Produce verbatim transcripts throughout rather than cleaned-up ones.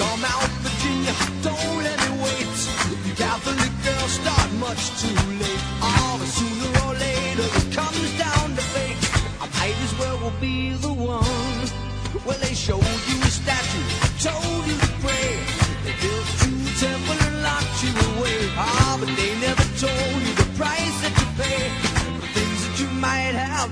Come out, Virginia, don't let me wait. You Catholic girls start much too late. Oh, but sooner or later it comes down to fate. I might as well will be the one. Well, they showed you a statue, told you to pray. They built you a temple and locked you away. Ah, but they never told you the price that you pay for things that you might have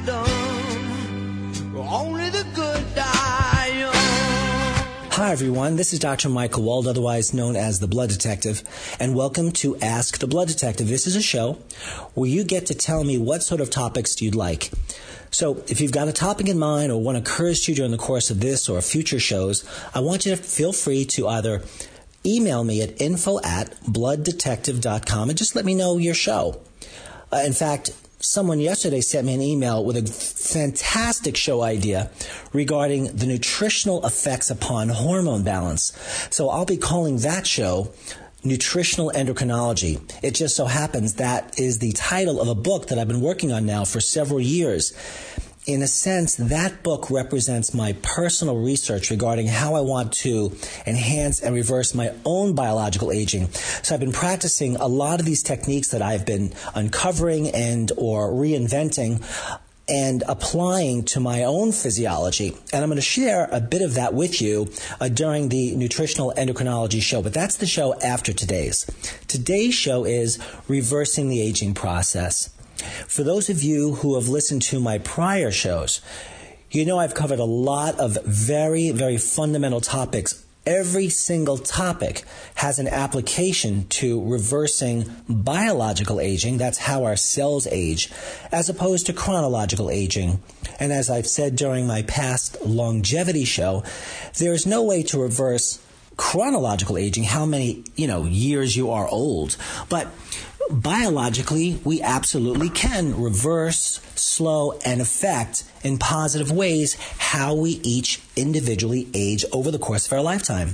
done. Only the good die young. Hi, everyone. This is Doctor Michael Wald, otherwise known as the Blood Detective, and welcome to Ask the Blood Detective. This is a show where you get to tell me what sort of topics you'd like. So if you've got a topic in mind or one occurs to you during the course of this or future shows, I want you to feel free to either email me at info at blood detective dot com and just let me know your show. Uh, in fact, someone yesterday sent me an email with a fantastic show idea regarding the nutritional effects upon hormone balance. So I'll be calling that show Nutritional Endocrinology. It just so happens that is the title of a book that I've been working on now for several years. In a sense, that book represents my personal research regarding how I want to enhance and reverse my own biological aging. So I've been practicing a lot of these techniques that I've been uncovering and or reinventing and applying to my own physiology. And I'm going to share a bit of that with you uh, during the Nutritional Endocrinology show. But that's the show after today's. Today's show is Reversing the Aging Process. For those of you who have listened to my prior shows, you know I've covered a lot of very, very fundamental topics. Every single topic has an application to reversing biological aging. That's how our cells age, as opposed to chronological aging. And as I've said during my past longevity show, there is no way to reverse chronological aging, how many, you know, years you are old. But biologically, we absolutely can reverse, slow, and affect in positive ways how we each individually age over the course of our lifetime.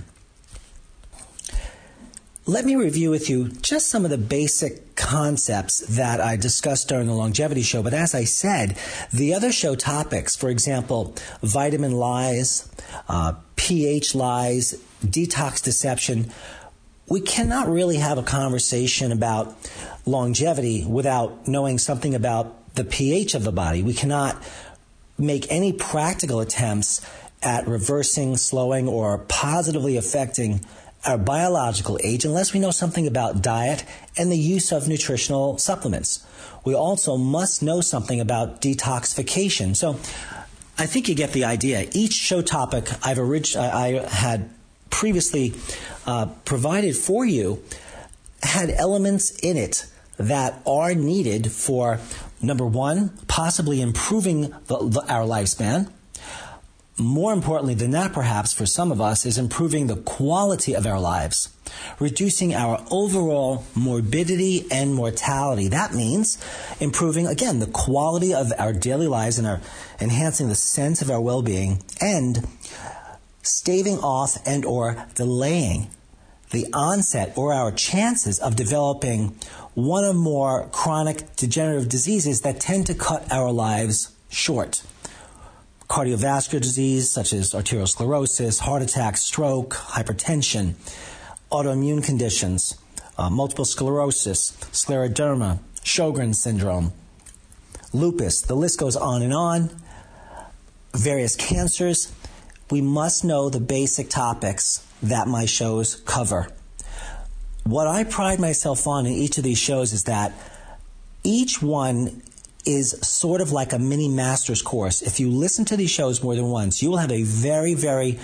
Let me review with you just some of the basic concepts that I discussed during the longevity show. But as I said, the other show topics, for example, vitamin lies, uh, pH lies, detox deception, we cannot really have a conversation about longevity without knowing something about the pH of the body. We cannot make any practical attempts at reversing, slowing, or positively affecting our biological age unless we know something about diet and the use of nutritional supplements. We also must know something about detoxification. So I think you get the idea. Each show topic I've orig- I had previously uh, provided for you had elements in it that are needed for, number one, possibly improving the, the, our lifespan. More importantly than that, perhaps, for some of us, is improving the quality of our lives, reducing our overall morbidity and mortality. That means improving, again, the quality of our daily lives and our enhancing the sense of our well-being, and staving off and or delaying the onset or our chances of developing one or more chronic degenerative diseases that tend to cut our lives short. Cardiovascular disease such as arteriosclerosis, heart attack, stroke, hypertension, autoimmune conditions, uh, multiple sclerosis, scleroderma, Sjogren's syndrome, lupus, the list goes on and on, various cancers. We must know the basic topics that my shows cover. What I pride myself on in each of these shows is that each one is sort of like a mini master's course. If you listen to these shows more than once, you will have a very, very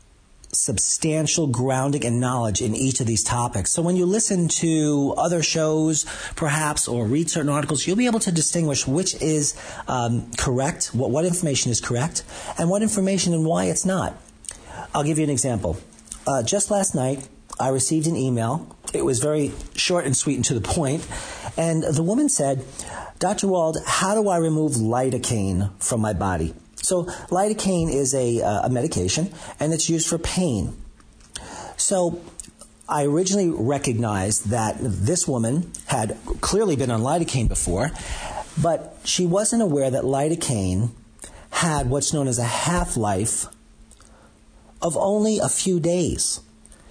substantial grounding and knowledge in each of these topics. So when you listen to other shows, perhaps, or read certain articles, you'll be able to distinguish which is um, correct, what, what information is correct, and what information and why it's not. I'll give you an example. Uh, just last night, I received an email. It was very short and sweet and to the point. And the woman said, Doctor Wald, how do I remove lidocaine from my body? So lidocaine is a, uh, a medication, and it's used for pain. So I originally recognized that this woman had clearly been on lidocaine before, but she wasn't aware that lidocaine had what's known as a half-life of only a few days.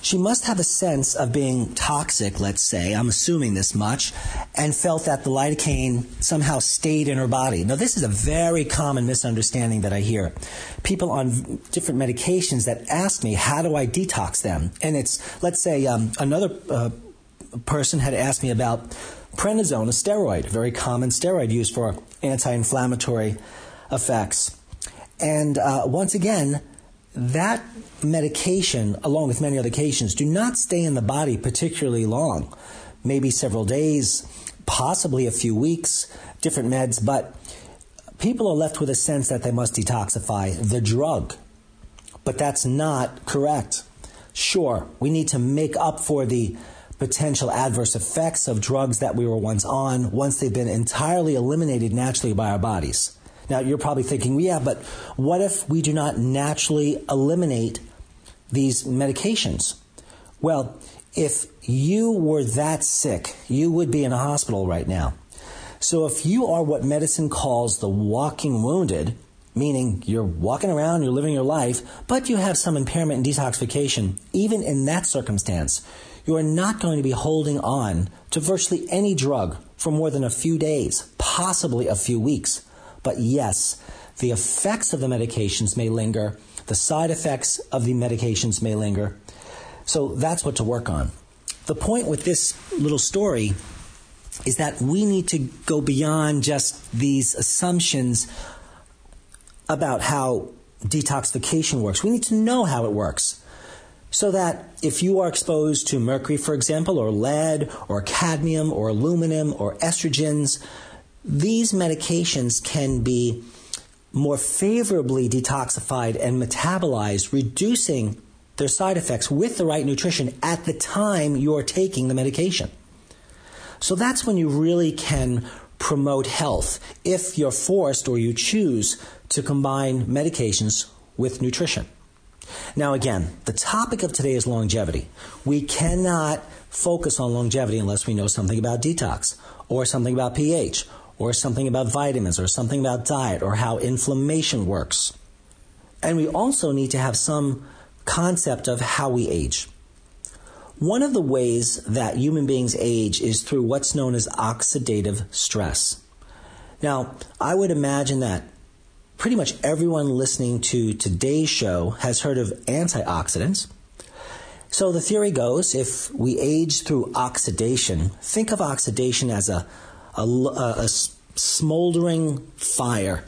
She must have a sense of being toxic, let's say, I'm assuming this much, and felt that the lidocaine somehow stayed in her body. Now, this is a very common misunderstanding that I hear. People on different medications that ask me, how do I detox them? And it's, let's say, um, another uh, person had asked me about prednisone, a steroid, a very common steroid used for anti-inflammatory effects. And uh, once again, that medication, along with many other medications, do not stay in the body particularly long, maybe several days, possibly a few weeks, different meds, but people are left with a sense that they must detoxify the drug. But that's not correct. Sure, we need to make up for the potential adverse effects of drugs that we were once on once they've been entirely eliminated naturally by our bodies. Now, you're probably thinking, yeah, but what if we do not naturally eliminate these medications? Well, if you were that sick, you would be in a hospital right now. So if you are what medicine calls the walking wounded, meaning you're walking around, you're living your life, but you have some impairment and detoxification, even in that circumstance, you are not going to be holding on to virtually any drug for more than a few days, possibly a few weeks. But yes, the effects of the medications may linger. The side effects of the medications may linger. So that's what to work on. The point with this little story is that we need to go beyond just these assumptions about how detoxification works. We need to know how it works. So that if you are exposed to mercury, for example, or lead, or cadmium, or aluminum, or estrogens, these medications can be more favorably detoxified and metabolized, reducing their side effects with the right nutrition at the time you're taking the medication. So that's when you really can promote health, if you're forced or you choose to combine medications with nutrition. Now again, the topic of today is longevity. We cannot focus on longevity unless we know something about detox, or something about pH, or something about vitamins, or something about diet, or how inflammation works. And we also need to have some concept of how we age. One of the ways that human beings age is through what's known as oxidative stress. Now, I would imagine that pretty much everyone listening to today's show has heard of antioxidants. So the theory goes, if we age through oxidation, think of oxidation as a A, a, a smoldering fire.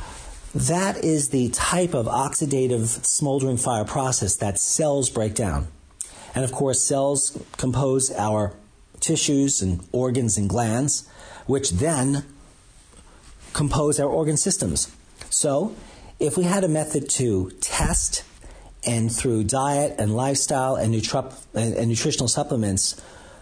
That is the type of oxidative smoldering fire process that cells break down. And of course, cells compose our tissues and organs and glands, which then compose our organ systems. So, if we had a method to test and through diet and lifestyle and, nutri- and, and nutritional supplements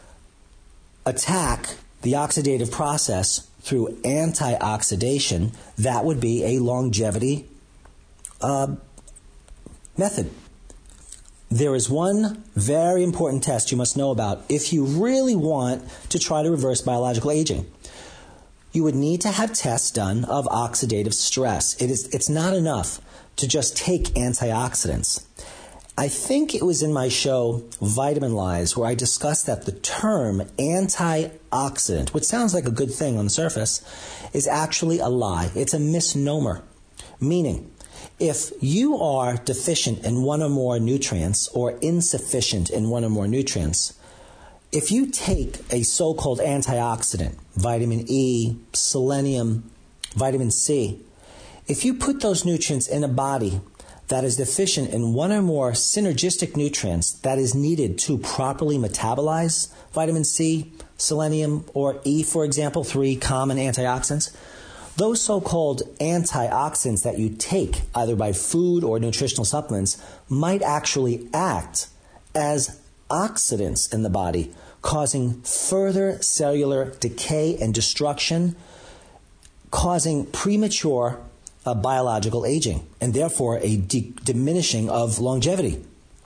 attack the oxidative process through antioxidation, that would be a longevity uh, method. There is one very important test you must know about if you really want to try to reverse biological aging. You would need to have tests done of oxidative stress. It is, it's not enough to just take antioxidants. I think it was in my show, Vitamin Lies, where I discussed that the term antioxidant, which sounds like a good thing on the surface, is actually a lie. It's a misnomer. Meaning, if you are deficient in one or more nutrients or insufficient in one or more nutrients, if you take a so-called antioxidant, vitamin E, selenium, vitamin C, if you put those nutrients in a body that is deficient in one or more synergistic nutrients that is needed to properly metabolize vitamin C, selenium, or E, for example, three common antioxidants, those so-called antioxidants that you take either by food or nutritional supplements might actually act as oxidants in the body, causing further cellular decay and destruction, causing premature uh, biological aging, and therefore a de- diminishing of longevity.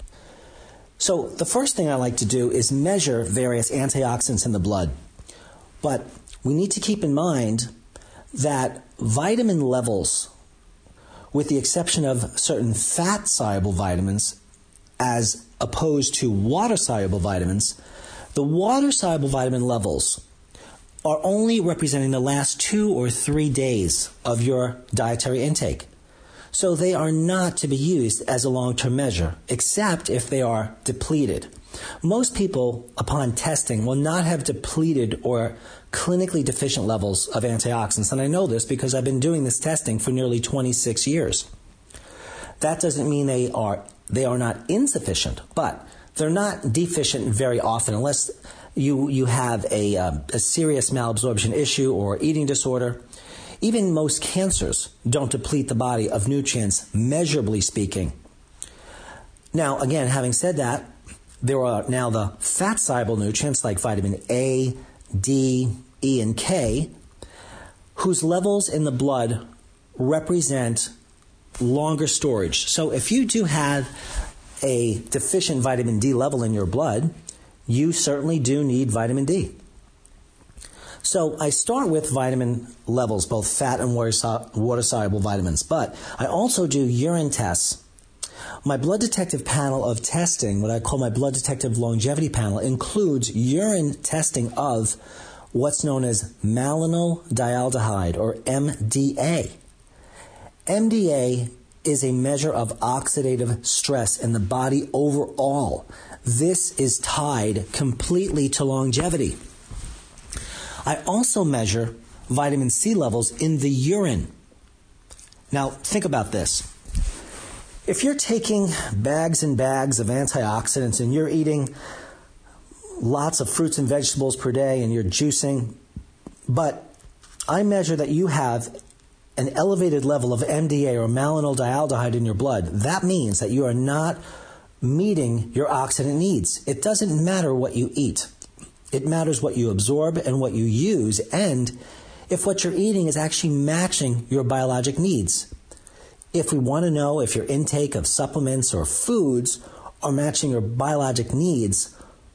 So the first thing I like to do is measure various antioxidants in the blood. But we need to keep in mind that vitamin levels, with the exception of certain fat-soluble vitamins, as opposed to water-soluble vitamins, the water-soluble vitamin levels are only representing the last two or three days of your dietary intake. So they are not to be used as a long-term measure, except if they are depleted. Most people, upon testing, will not have depleted or clinically deficient levels of antioxidants. And I know this because I've been doing this testing for nearly twenty-six years. That doesn't mean they are they are not insufficient, but they're not deficient very often unless you, you have a, uh, a serious malabsorption issue or eating disorder. Even most cancers don't deplete the body of nutrients, measurably speaking. Now, again, having said that, there are now the fat-soluble nutrients like vitamin A, D, E, and K, whose levels in the blood represent longer storage. So if you do have a deficient vitamin D level in your blood, you certainly do need vitamin D. So I start with vitamin levels, both fat and water-soluble vitamins, but I also do urine tests. My blood detective panel of testing, what I call my blood detective longevity panel, includes urine testing of what's known as malonyl-dialdehyde, or M D A. M D A is a measure of oxidative stress in the body overall. This is tied completely to longevity. I also measure vitamin C levels in the urine. Now, think about this. If you're taking bags and bags of antioxidants and you're eating lots of fruits and vegetables per day and you're juicing, but I measure that you have an elevated level of M D A or malonyl-dialdehyde in your blood, that means that you are not meeting your oxidant needs. It doesn't matter what you eat. It matters what you absorb and what you use, and if what you're eating is actually matching your biologic needs. If we want to know if your intake of supplements or foods are matching your biologic needs,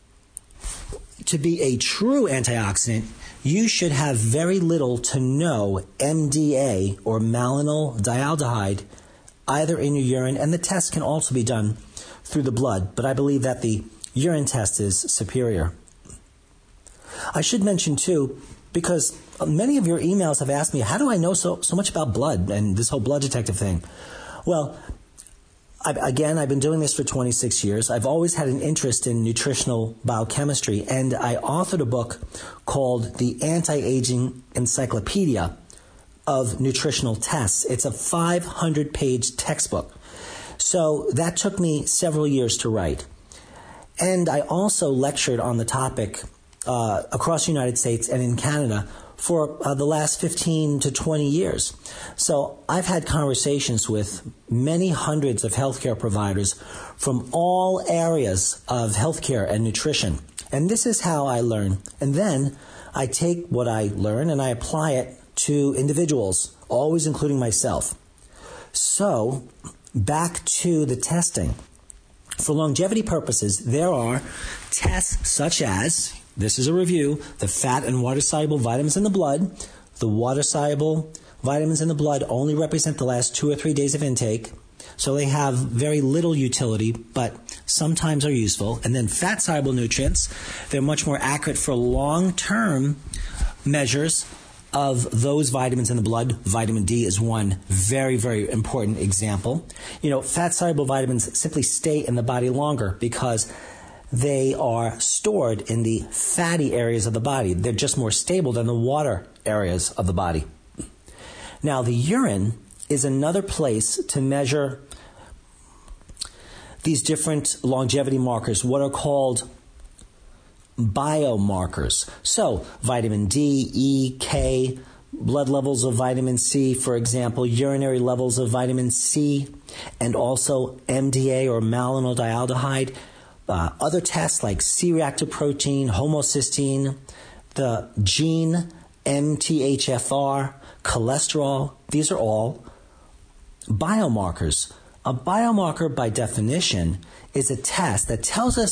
to be a true antioxidant, you should have very little to no M D A or malonyl-dialdehyde either in your urine, and the test can also be done through the blood, but I believe that the urine test is superior. I should mention, too, because many of your emails have asked me, how do I know so, so much about blood and this whole blood detective thing? Well, I, again, I've been doing this for twenty-six years. I've always had an interest in nutritional biochemistry, and I authored a book called The Anti-Aging Encyclopedia of Nutritional Tests. It's a five hundred page textbook. So that took me several years to write. And I also lectured on the topic uh, across the United States and in Canada for uh, the last fifteen to twenty years. So I've had conversations with many hundreds of healthcare providers from all areas of healthcare and nutrition. And this is how I learn. And then I take what I learn and I apply it to individuals, always including myself. So back to the testing. For longevity purposes, there are tests such as, this is a review, the fat and water-soluble vitamins in the blood. The water-soluble vitamins in the blood only represent the last two or three days of intake, so they have very little utility, but sometimes are useful. And then fat-soluble nutrients, they're much more accurate for long-term measures of those vitamins in the blood. Vitamin D is one very, very important example. You know, fat-soluble vitamins simply stay in the body longer because they are stored in the fatty areas of the body. They're just more stable than the water areas of the body. Now, the urine is another place to measure these different longevity markers, what are called biomarkers. So, vitamin D, E, K, blood levels of vitamin C, for example, urinary levels of vitamin C, and also M D A or malonyl-dialdehyde. Uh, other tests like C-reactive protein, homocysteine, the gene M T H F R, cholesterol, these are all biomarkers. A biomarker, by definition, is a test that tells us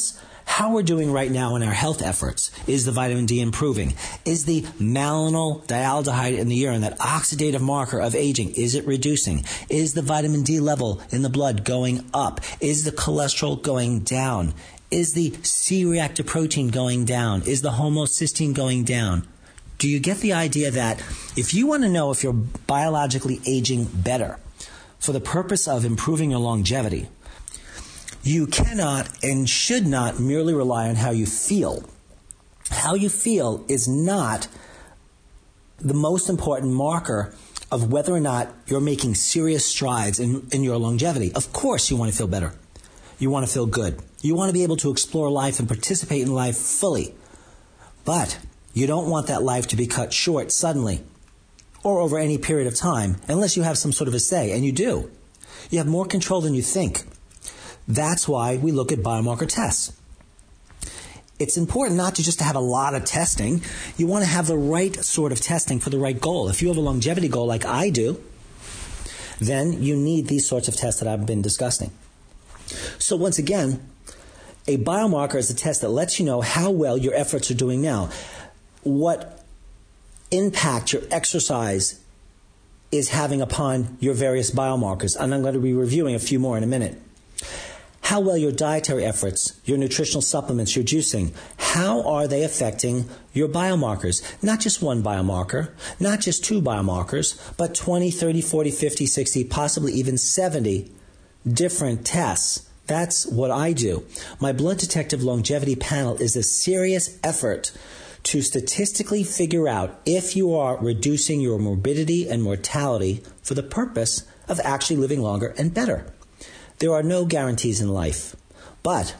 how we're doing right now in our health efforts. Is the vitamin D improving? Is the malonyl dialdehyde in the urine, that oxidative marker of aging, is it reducing? Is the vitamin D level in the blood going up? Is the cholesterol going down? Is the C-reactive protein going down? Is the homocysteine going down? Do you get the idea that if you want to know if you're biologically aging better for the purpose of improving your longevity, you cannot and should not merely rely on how you feel. How you feel is not the most important marker of whether or not you're making serious strides in, in your longevity. Of course you want to feel better. You want to feel good. You want to be able to explore life and participate in life fully. But you don't want that life to be cut short suddenly or over any period of time unless you have some sort of a say, and you do. You have more control than you think. That's why we look at biomarker tests. It's important not to just to have a lot of testing. You want to have the right sort of testing for the right goal. If you have a longevity goal like I do, then you need these sorts of tests that I've been discussing. So once again, a biomarker is a test that lets you know how well your efforts are doing now, what impact your exercise is having upon your various biomarkers. And I'm going to be reviewing a few more in a minute. How well your dietary efforts, your nutritional supplements, your juicing, how are they affecting your biomarkers? Not just one biomarker, not just two biomarkers, but twenty, thirty, forty, fifty, sixty, possibly even seventy different tests. That's what I do. My Blood Detective Longevity Panel is a serious effort to statistically figure out if you are reducing your morbidity and mortality for the purpose of actually living longer and better. There are no guarantees in life, but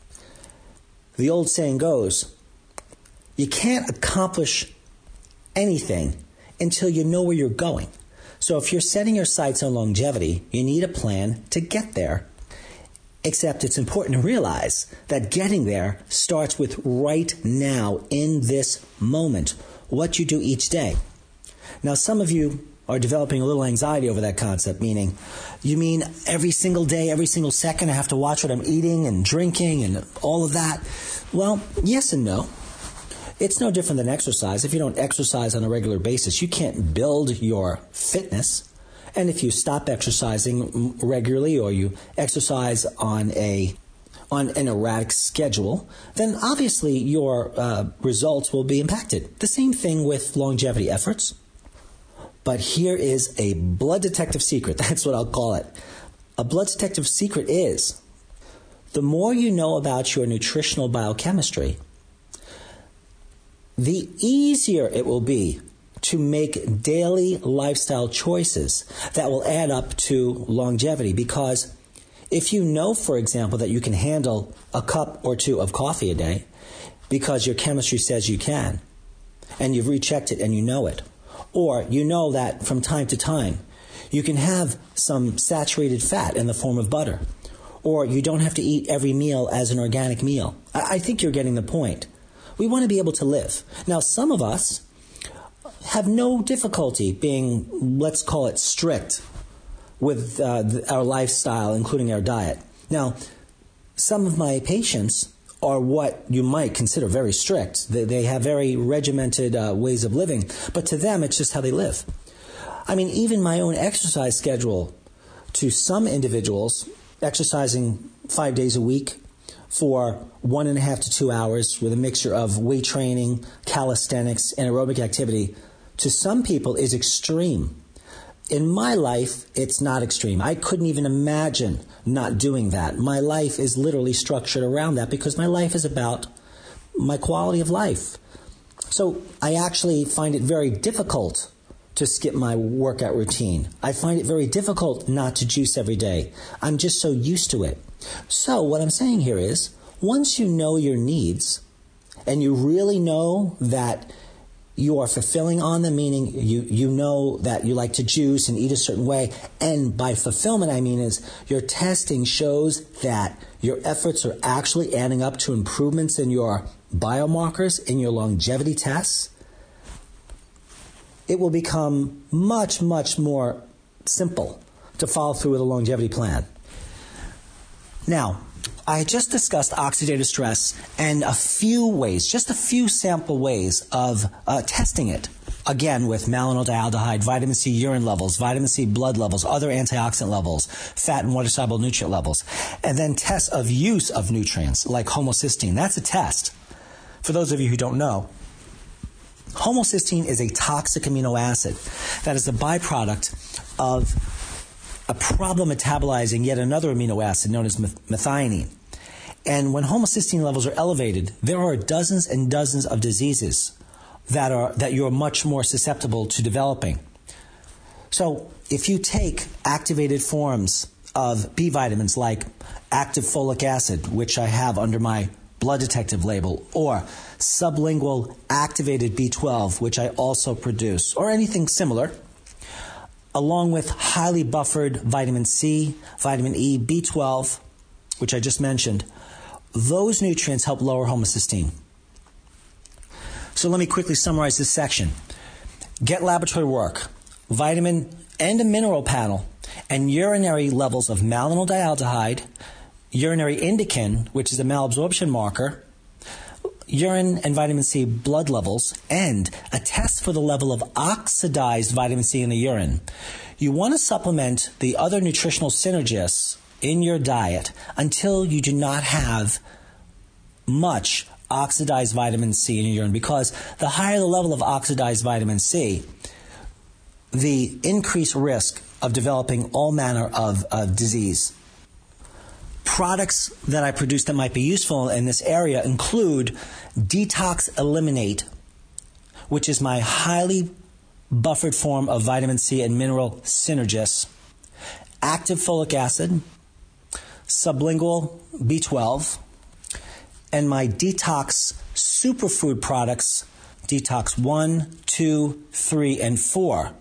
the old saying goes, you can't accomplish anything until you know where you're going. So if you're setting your sights on longevity, you need a plan to get there. Except it's important to realize that getting there starts with right now, in this moment, what you do each day. Now, some of you are developing a little anxiety over that concept, meaning, you mean every single day, every single second, I have to watch what I'm eating and drinking and all of that? Well, yes and no. It's no different than exercise. If you don't exercise on a regular basis, you can't build your fitness. And if you stop exercising regularly, or you exercise on a on an erratic schedule, then obviously your uh, results will be impacted. The same thing with longevity efforts. But here is a blood detective secret. That's what I'll call it. A blood detective secret is, the more you know about your nutritional biochemistry, the easier it will be to make daily lifestyle choices that will add up to longevity. Because if you know, for example, that you can handle a cup or two of coffee a day because your chemistry says you can, and you've rechecked it and you know it, or you know that from time to time you can have some saturated fat in the form of butter, or you don't have to eat every meal as an organic meal. I, I think you're getting the point. We want to be able to live. Now, some of us have no difficulty being, let's call it, strict with uh, our lifestyle, including our diet. Now, some of my patients are what you might consider very strict. They, they have very regimented uh, ways of living, but to them, it's just how they live. I mean, even my own exercise schedule, to some individuals, exercising five days a week for one and a half to two hours with a mixture of weight training, calisthenics, and aerobic activity, to some people is extreme. In my life, it's not extreme. I couldn't even imagine not doing that. My life is literally structured around that because my life is about my quality of life. So I actually find it very difficult to skip my workout routine. I find it very difficult not to juice every day. I'm just so used to it. So what I'm saying here is, once you know your needs and you really know that you are fulfilling on them, meaning you, you know that you like to juice and eat a certain way. And by fulfillment, I mean is your testing shows that your efforts are actually adding up to improvements in your biomarkers, in your longevity tests. It will become much, much more simple to follow through with a longevity plan. Now, I just discussed oxidative stress and a few ways, just a few sample ways of uh, testing it. Again, with malonyl-dialdehyde, vitamin C urine levels, vitamin C blood levels, other antioxidant levels, fat and water-soluble nutrient levels, and then tests of use of nutrients like homocysteine. That's a test. For those of you who don't know, homocysteine is a toxic amino acid that is a byproduct of a problem metabolizing yet another amino acid known as methionine. And when homocysteine levels are elevated, there are dozens and dozens of diseases that are that you're much more susceptible to developing. So if you take activated forms of B vitamins like active folic acid, which I have under my blood detective label, or sublingual activated B twelve, which I also produce, or anything similar, along with highly buffered vitamin C, vitamin E, B twelve, which I just mentioned, those nutrients help lower homocysteine. So let me quickly summarize this section. Get laboratory work, vitamin and a mineral panel, and urinary levels of malonyl-dialdehyde, urinary indican, which is a malabsorption marker, urine and vitamin C blood levels, and a test for the level of oxidized vitamin C in the urine. You want to supplement the other nutritional synergists in your diet until you do not have much oxidized vitamin C in your urine, because the higher the level of oxidized vitamin C, the increased risk of developing all manner of, of disease. Products that I produce that might be useful in this area include Detox Eliminate, which is my highly buffered form of vitamin C and mineral synergists, active folic acid, sublingual B twelve, and my Detox Superfood products, Detox one, two, three, and four,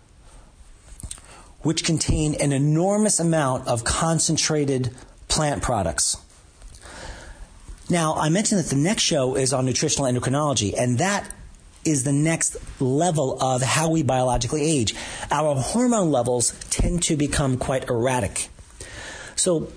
which contain an enormous amount of concentrated plant products. Now, I mentioned that the next show is on nutritional endocrinology, and that is the next level of how we biologically age. Our hormone levels tend to become quite erratic. So,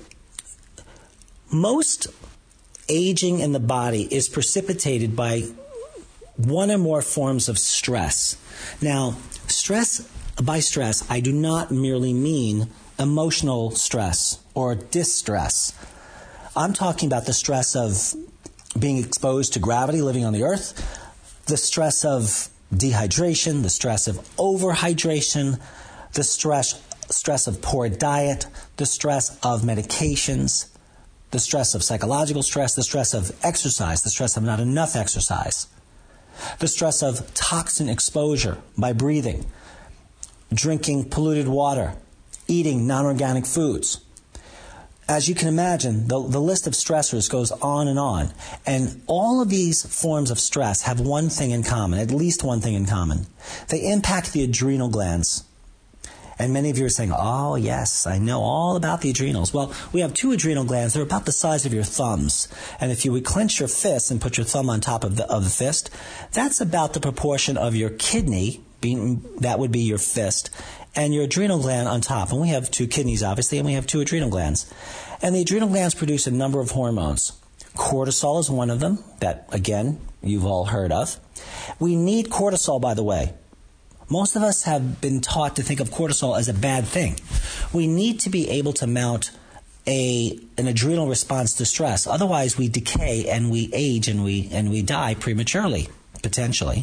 most aging in the body is precipitated by one or more forms of stress. Now, stress, by stress, I do not merely mean emotional stress or distress. I'm talking about the stress of being exposed to gravity, living on the earth, the stress of dehydration, the stress of overhydration, the stress, stress of poor diet, the stress of medications, the stress of psychological stress, the stress of exercise, the stress of not enough exercise, the stress of toxin exposure by breathing, drinking polluted water, eating non-organic foods. As you can imagine, the, the list of stressors goes on and on. And all of these forms of stress have one thing in common, at least one thing in common. They impact the adrenal glands. And many of you are saying, oh, yes, I know all about the adrenals. Well, we have two adrenal glands. They're about the size of your thumbs. And if you would clench your fist and put your thumb on top of the, of the fist, that's about the proportion of your kidney, being, that would be your fist, and your adrenal gland on top. And we have two kidneys, obviously, and we have two adrenal glands. And the adrenal glands produce a number of hormones. Cortisol is one of them that, again, you've all heard of. We need cortisol, by the way. Most of us have been taught to think of cortisol as a bad thing. We need to be able to mount a an adrenal response to stress. Otherwise, we decay and we age and we and we die prematurely, potentially.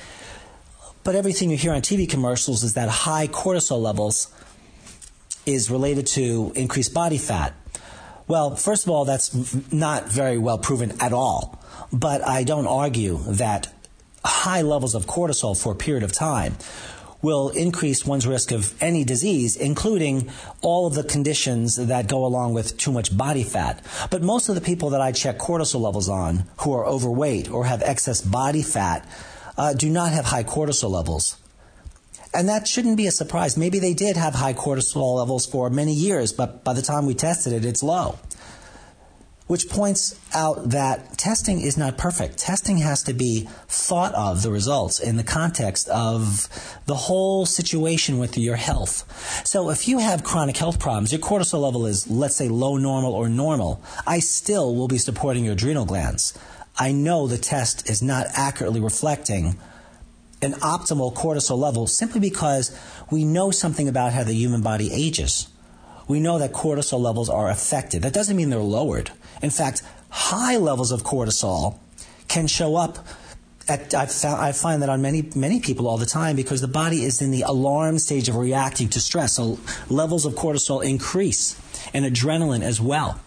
But everything you hear on T V commercials is that high cortisol levels is related to increased body fat. Well, first of all, that's not very well proven at all. But I don't argue that high levels of cortisol for a period of time will increase one's risk of any disease, including all of the conditions that go along with too much body fat. But most of the people that I check cortisol levels on who are overweight or have excess body fat uh, do not have high cortisol levels. And that shouldn't be a surprise. Maybe they did have high cortisol levels for many years, but by the time we tested it, it's low. which points out that testing is not perfect. Testing has to be thought of, the results, in the context of the whole situation with your health. So if you have chronic health problems, your cortisol level is, let's say, low normal or normal, I still will be supporting your adrenal glands. I know the test is not accurately reflecting an optimal cortisol level simply because we know something about how the human body ages. We know that cortisol levels are affected. That doesn't mean they're lowered. In fact, high levels of cortisol can show up at, I, found, I find that on many, many people all the time because the body is in the alarm stage of reacting to stress. So levels of cortisol increase and adrenaline as well.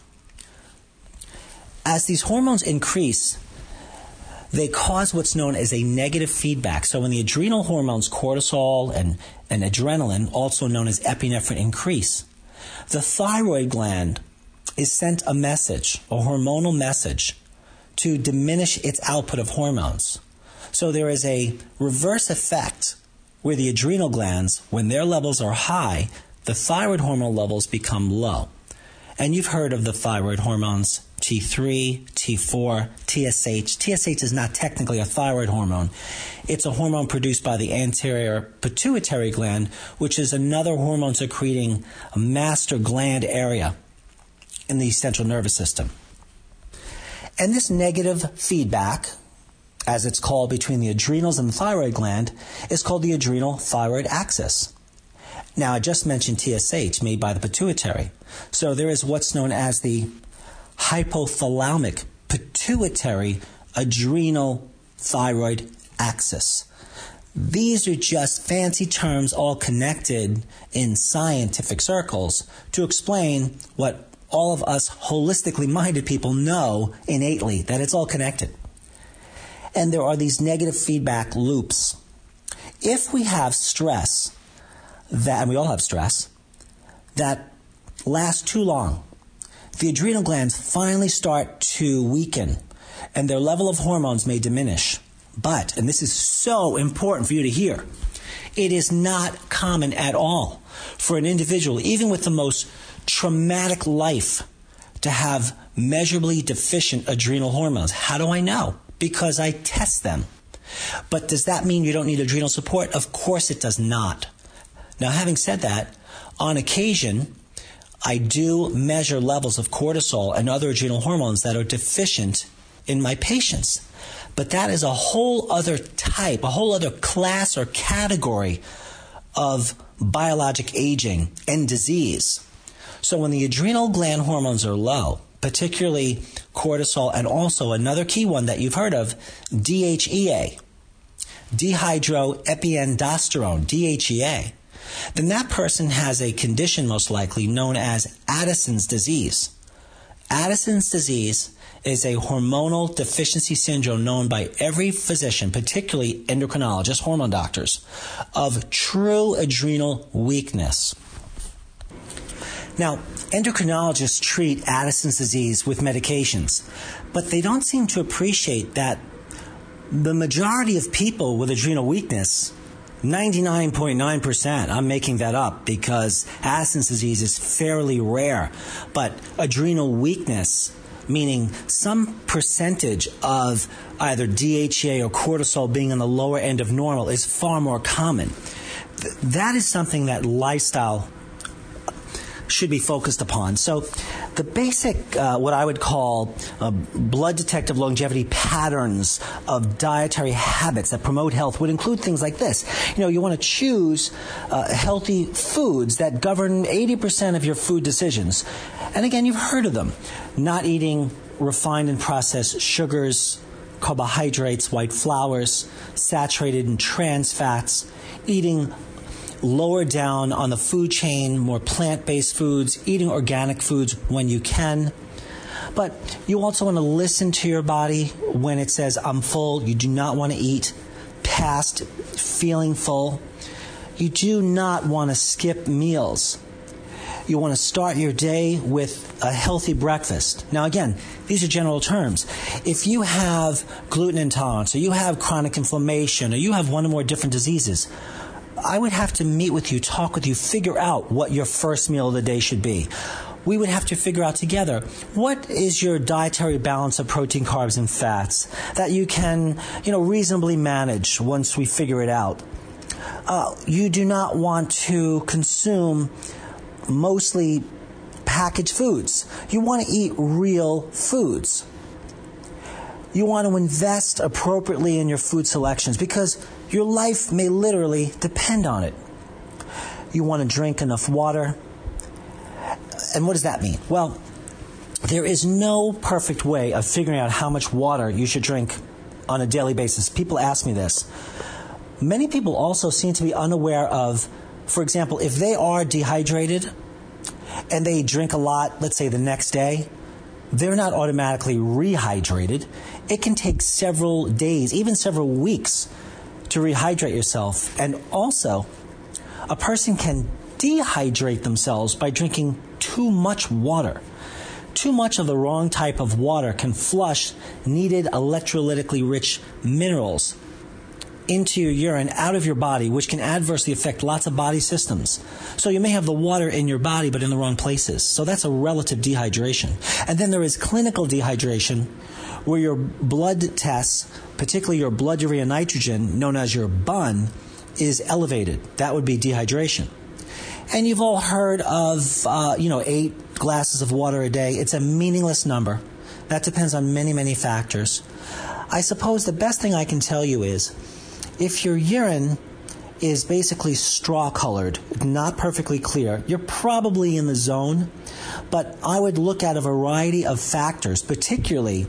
As these hormones increase, they cause what's known as a negative feedback. So when the adrenal hormones cortisol and, and adrenaline, also known as epinephrine, increase, the thyroid gland is sent a message, a hormonal message, to diminish its output of hormones. So there is a reverse effect where the adrenal glands, when their levels are high, the thyroid hormone levels become low. And you've heard of the thyroid hormones, T three, T four, T S H. T S H is not technically a thyroid hormone. It's a hormone produced by the anterior pituitary gland, which is another hormone secreting a master gland area in the central nervous system. And this negative feedback, as it's called, between the adrenals and the thyroid gland, is called the adrenal thyroid axis. Now, I just mentioned T S H, made by the pituitary. So there is what's known as the hypothalamic pituitary adrenal thyroid axis. These are just fancy terms all connected in scientific circles to explain what all of us holistically minded people know innately, that it's all connected. And there are these negative feedback loops. If we have stress, that, and we all have stress, that lasts too long, the adrenal glands finally start to weaken and their level of hormones may diminish. But, and this is so important for you to hear, it is not common at all for an individual, even with the most traumatic life, to have measurably deficient adrenal hormones. How do I know? Because I test them. But does that mean you don't need adrenal support? Of course it does not. Now, having said that, on occasion, I do measure levels of cortisol and other adrenal hormones that are deficient in my patients. But that is a whole other type, a whole other class or category of biologic aging and disease. So when the adrenal gland hormones are low, particularly cortisol and also another key one that you've heard of, D H E A, dehydroepiandrosterone, D H E A, then that person has a condition most likely known as Addison's disease. Addison's disease is a hormonal deficiency syndrome known by every physician, particularly endocrinologists, hormone doctors, of true adrenal weakness. Now, endocrinologists treat Addison's disease with medications, but they don't seem to appreciate that the majority of people with adrenal weakness, ninety-nine point nine percent, I'm making that up because Addison's disease is fairly rare, but adrenal weakness, meaning some percentage of either D H E A or cortisol being on the lower end of normal, is far more common. Th- that is something that lifestyle should be focused upon. So the basic, uh, what I would call uh, blood detective longevity patterns of dietary habits that promote health would include things like this. You know, you want to choose uh, healthy foods that govern eighty percent of your food decisions. And again, you've heard of them. Not eating refined and processed sugars, carbohydrates, white flours, saturated and trans fats, eating lower down on the food chain, more plant-based foods, eating organic foods when you can. But you also want to listen to your body when it says, I'm full. You do not want to eat past feeling full. You do not want to skip meals. You want to start your day with a healthy breakfast. Now, again, these are general terms. If you have gluten intolerance, or you have chronic inflammation, or you have one or more different diseases, I would have to meet with you, talk with you, figure out what your first meal of the day should be. we would have to figure out together, what is your dietary balance of protein, carbs, and fats that you can, you know, reasonably manage once we figure it out. Uh, you do not want to consume mostly packaged foods. You want to eat real foods. You want to invest appropriately in your food selections because your life may literally depend on it. You want to drink enough water. And what does that mean? Well, there is no perfect way of figuring out how much water you should drink on a daily basis. People ask me this. Many people also seem to be unaware of, for example, if they are dehydrated and they drink a lot, let's say the next day, they're not automatically rehydrated. It can take several days, even several weeks, to rehydrate yourself. And also, a person can dehydrate themselves by drinking too much water. Too much of the wrong type of water can flush needed electrolytically rich minerals into your urine, out of your body, which can adversely affect lots of body systems. So you may have the water in your body, but in the wrong places. So that's a relative dehydration. And then there is clinical dehydration, where your blood tests, particularly your blood urea nitrogen, known as your B U N, is elevated. That would be dehydration. And you've all heard of, uh, you know, eight glasses of water a day. It's a meaningless number. That depends on many, many factors. I suppose the best thing I can tell you is, if your urine is basically straw-colored, not perfectly clear, you're probably in the zone. But I would look at a variety of factors, particularly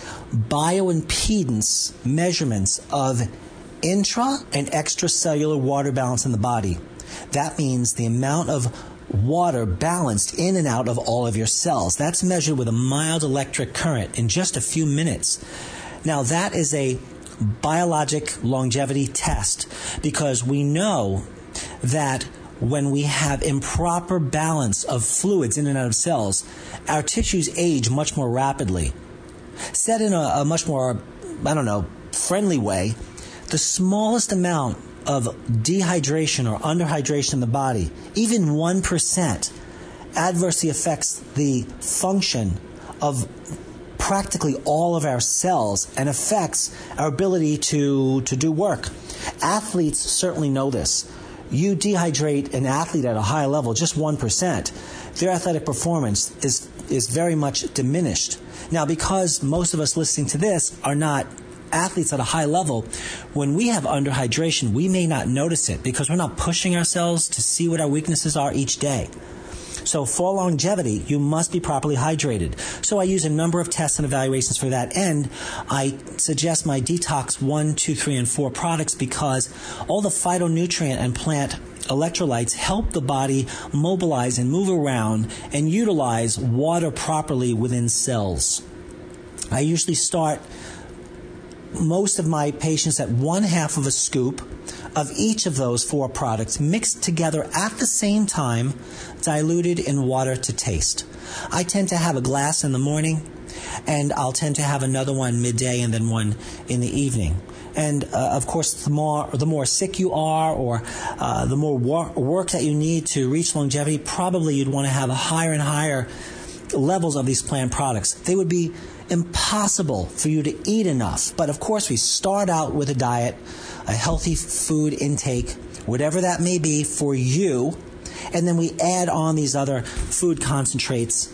bioimpedance measurements of intra- and extracellular water balance in the body. That means the amount of water balanced in and out of all of your cells. That's measured with a mild electric current in just a few minutes. Now, that is a biologic longevity test because we know that when we have improper balance of fluids in and out of cells, our tissues age much more rapidly. Said in a, a much more, I don't know, friendly way, the smallest amount of dehydration or underhydration in the body, even one percent, adversely affects the function of practically all of our cells and affects our ability to, to do work. Athletes certainly know this. You dehydrate an athlete at a high level, just one percent, their athletic performance is, is very much diminished. Now, because most of us listening to this are not athletes at a high level, when we have underhydration, we may not notice it because we're not pushing ourselves to see what our weaknesses are each day. So for longevity, you must be properly hydrated. So I use a number of tests and evaluations for that end. I suggest my Detox one, two, three, and four products because all the phytonutrient and plant electrolytes help the body mobilize and move around and utilize water properly within cells. I usually start most of my patients at one half of a scoop of each of those four products mixed together at the same time, diluted in water to taste. I tend to have a glass in the morning, and I'll tend to have another one midday and then one in the evening. And uh, of course, the more the more sick you are, or uh, the more wor- work that you need to reach longevity, probably you'd want to have a higher and higher levels of these plant products. They would be impossible for you to eat enough. But of course, we start out with a diet, a healthy food intake, whatever that may be for you, and then we add on these other food concentrates,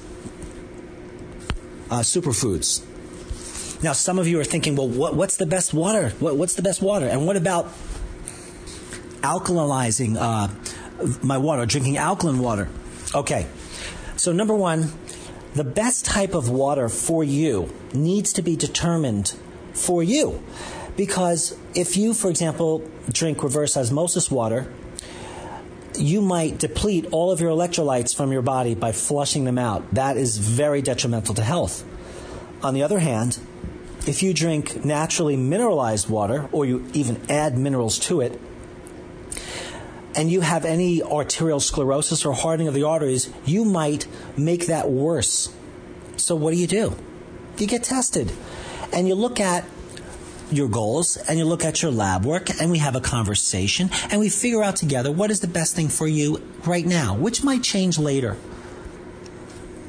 uh, superfoods. Now, some of you are thinking, well, what, what's the best water? What, what's the best water? And what about alkalizing uh, my water, drinking alkaline water? Okay, so number one, the best type of water for you needs to be determined for you. Because if you, for example, drink reverse osmosis water, you might deplete all of your electrolytes from your body by flushing them out. That is very detrimental to health. On the other hand, if you drink naturally mineralized water, or you even add minerals to it, and you have any arterial sclerosis or hardening of the arteries, you might make that worse. So what do you do? You get tested. And you look at your goals, and you look at your lab work, and we have a conversation, and we figure out together what is the best thing for you right now, which might change later.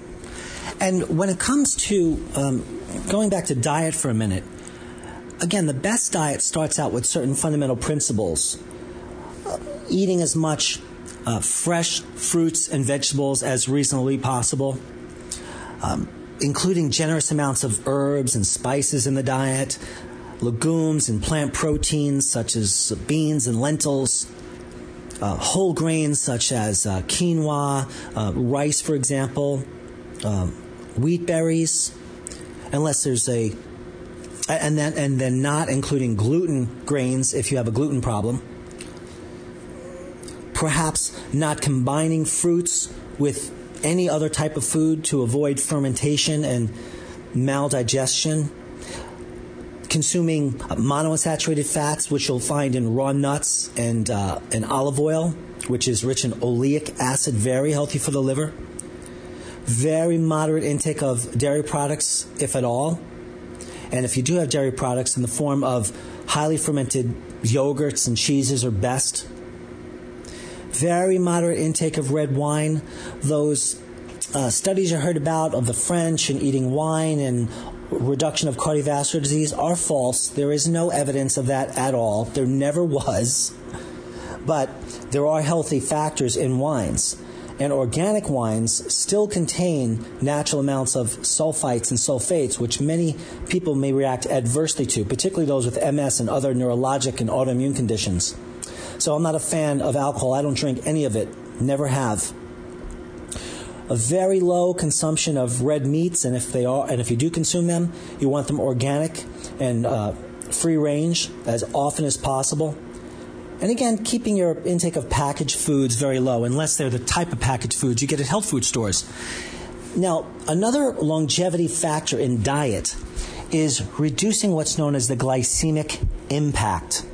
And when it comes to um, going back to diet for a minute, again, the best diet starts out with certain fundamental principles. Uh, eating as much uh, fresh fruits and vegetables as reasonably possible, um, including generous amounts of herbs and spices in the diet, legumes and plant proteins such as beans and lentils, uh, whole grains such as uh, quinoa, uh, rice, for example, um, wheat berries, unless there's a, and then and then not including gluten grains if you have a gluten problem. Perhaps not combining fruits with any other type of food to avoid fermentation and maldigestion. Consuming monounsaturated fats, which you'll find in raw nuts and uh, and olive oil, which is rich in oleic acid, very healthy for the liver. Very moderate intake of dairy products, if at all. And if you do have dairy products, in the form of highly fermented yogurts and cheeses are best. Very moderate intake of red wine. Those uh, studies you heard about of the French and eating wine and reduction of cardiovascular disease are false. There is no evidence of that at all. There never was. But there are healthy factors in wines. And organic wines still contain natural amounts of sulfites and sulfates, which many people may react adversely to, particularly those with M S and other neurologic and autoimmune conditions. So I'm not a fan of alcohol. I don't drink any of it. Never have. A very low consumption of red meats, and if they are, and if you do consume them, you want them organic and uh, free range as often as possible. And again, keeping your intake of packaged foods very low, unless they're the type of packaged foods you get at health food stores. Now, another longevity factor in diet is reducing what's known as the glycemic impact.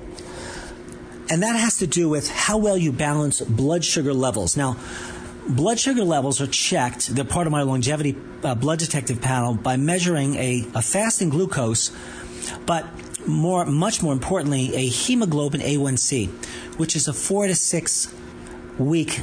And that has to do with how well you balance blood sugar levels. Now, blood sugar levels are checked, they're part of my longevity uh, blood detective panel, by measuring a, a fasting glucose, but more, much more importantly, a hemoglobin A one C, which is a four to six week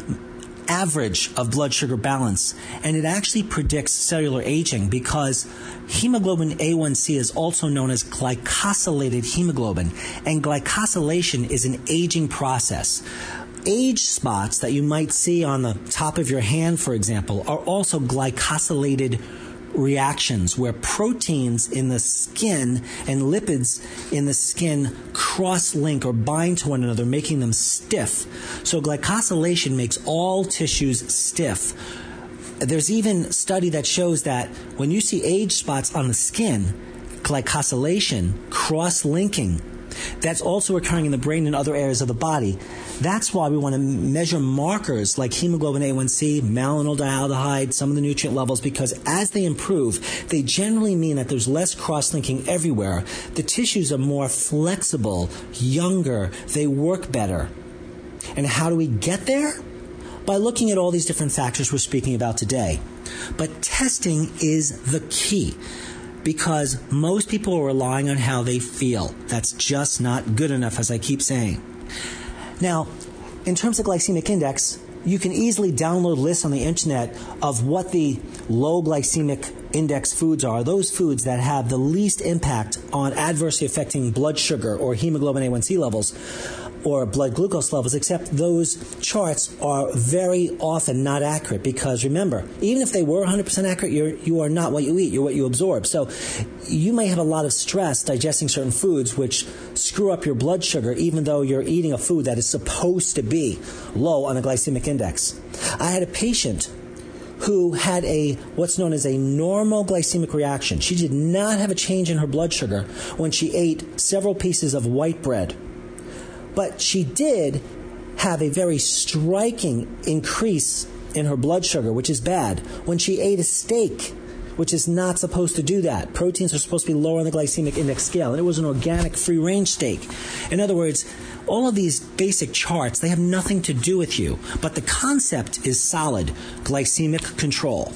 average of blood sugar balance. And it actually predicts cellular aging because hemoglobin A one C is also known as glycosylated hemoglobin. And glycosylation is an aging process. Age spots that you might see on the top of your hand, for example, are also glycosylated reactions where proteins in the skin and lipids in the skin cross-link or bind to one another, making them stiff. So glycosylation makes all tissues stiff. There's even a study that shows that when you see age spots on the skin, glycosylation, cross-linking, that's also occurring in the brain and other areas of the body. That's why we want to measure markers like hemoglobin A one C, malonyl some of the nutrient levels, because as they improve, they generally mean that there's less cross-linking everywhere. The tissues are more flexible, younger, they work better. And how do we get there? By looking at all these different factors we're speaking about today. But testing is the key, because most people are relying on how they feel. That's just not good enough, as I keep saying. Now, in terms of glycemic index, you can easily download lists on the internet of what the low glycemic index foods are, those foods that have the least impact on adversely affecting blood sugar or hemoglobin A one C levels or blood glucose levels, except those charts are very often not accurate because, remember, even if they were one hundred percent accurate, you're, you are not what you eat, you're what you absorb. So you may have a lot of stress digesting certain foods which screw up your blood sugar even though you're eating a food that is supposed to be low on a glycemic index. I had a patient who had a what's known as a normal glycemic reaction. She did not have a change in her blood sugar when she ate several pieces of white bread. But she did have a very striking increase in her blood sugar, which is bad, when she ate a steak, which is not supposed to do that. Proteins are supposed to be lower on the glycemic index scale, and it was an organic free-range steak. In other words, all of these basic charts, they have nothing to do with you, but the concept is solid, glycemic control.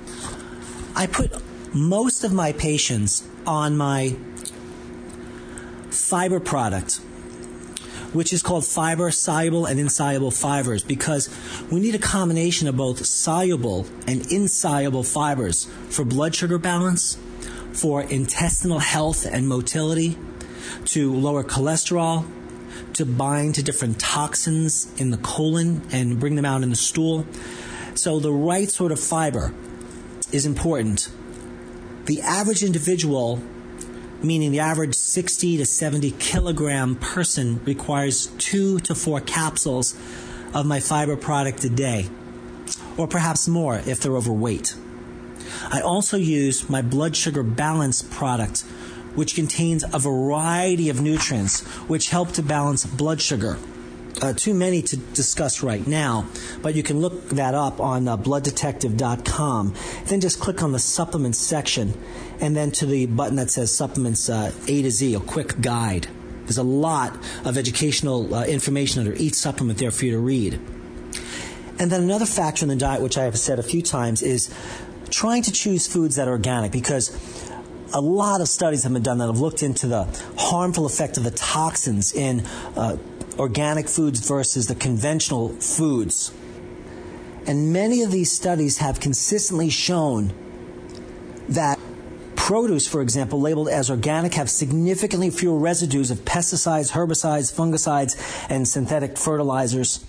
I put most of my patients on my fiber product, which is called fiber soluble and insoluble fibers, because we need a combination of both soluble and insoluble fibers for blood sugar balance, for intestinal health and motility, to lower cholesterol, to bind to different toxins in the colon and bring them out in the stool. So the right sort of fiber is important. The average individual, meaning the average sixty to seventy kilogram person, requires two to four capsules of my fiber product a day, or perhaps more if they're overweight. I also use my blood sugar balance product, which contains a variety of nutrients which help to balance blood sugar. Uh, too many to discuss right now, but you can look that up on uh, blood detective dot com. Then just click on the supplements section, and then to the button that says supplements uh, A to Z, a quick guide. There's a lot of educational uh, information under each supplement there for you to read. And then another factor in the diet, which I have said a few times, is trying to choose foods that are organic, because a lot of studies have been done that have looked into the harmful effect of the toxins in uh, organic foods versus the conventional foods. And many of these studies have consistently shown that produce, for example, labeled as organic, have significantly fewer residues of pesticides, herbicides, fungicides, and synthetic fertilizers